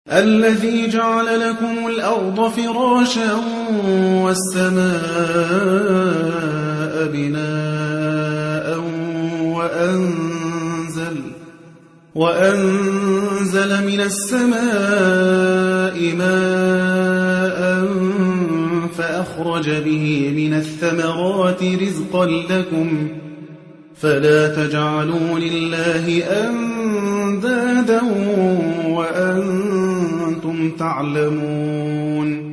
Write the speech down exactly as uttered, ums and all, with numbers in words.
الذي جعل لكم الأرض فراشا والسماء بناء وأنزل, وأنزل من السماء ماء فأخرج به من الثمرات رزقا لكم فلا تجعلوا لله أندادا وأنتم تعلمون